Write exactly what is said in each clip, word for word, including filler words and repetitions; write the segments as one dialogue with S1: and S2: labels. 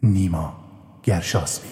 S1: نیما گرشاسبی.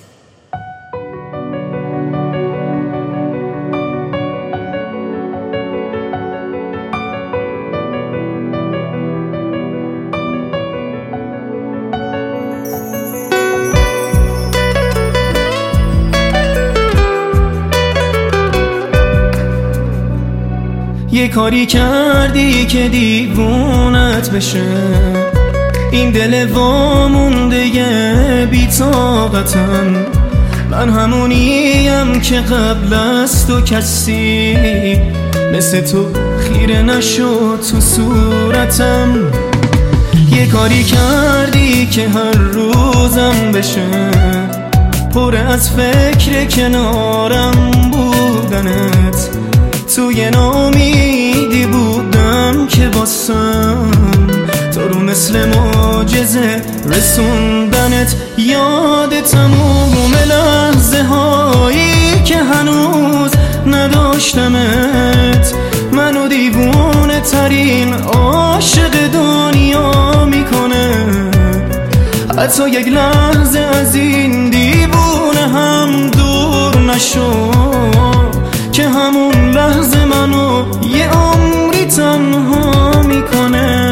S2: یه کاری کردی که دیوونت بشه، این دل وامونده بی طاقتم. من همونیم که قبل از تو کسی مثل تو خیره نشد تو صورتم. یه کاری کردی که هر روزم بشه پر از فکر کنارم بودنت. توی نامیدی بودم که باسم تو رو مثل معجزه رسوندنت. یاد تموم لحظه هایی که هنوز نداشتمت، منو دیوونه ترین عاشق دنیا میکنه. حتی یک لحظه از این دیوونه هم دور نشو که همون لحظه منو یه عمری تنها میکنه.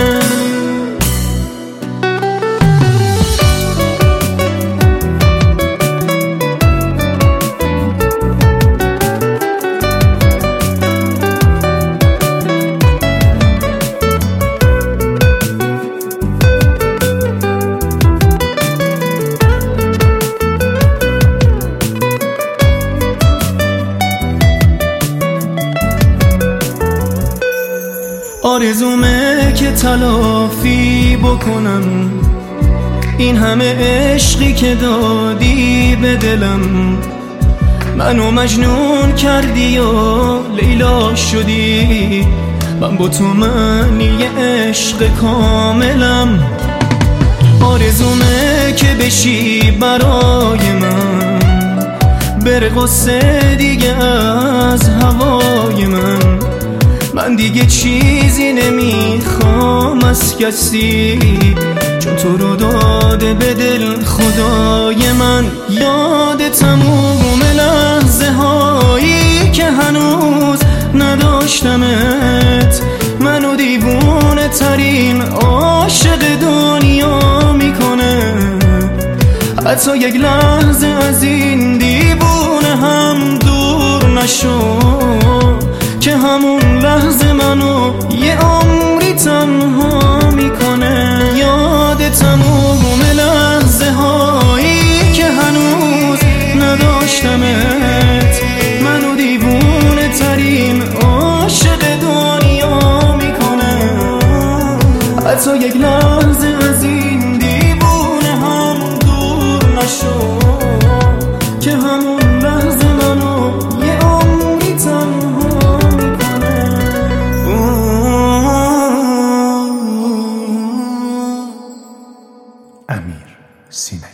S2: آرزومه که تلافی بکنم این همه عشقی که دادی به دلم. منو مجنون کردی و لیلا شدی، من با تو معنی عشق کاملم. آرزومه که بشی برای من، بره قصه دیگه از هوای من. من دیگه چیزی نمیخوام از کسی، چون تو رو داده به دل خدای من. یاد تموم لحظه هایی که هنوز نداشتمت، منو دیوونه ترین عاشق دنیا میکنه. حتی یک لحظه از این دیوونه هم دور نشو که همون لحظه منو یه عمری تنها میکنه. یاد تموم لحظه هایی که هنوز نداشتمت، منو دیوونه ترین عاشق دنیا میکنه. حتی یک لحظه از این دیوونه هم دور نشو که همون لحظه منو یه عمری تنها
S1: امیر سینه.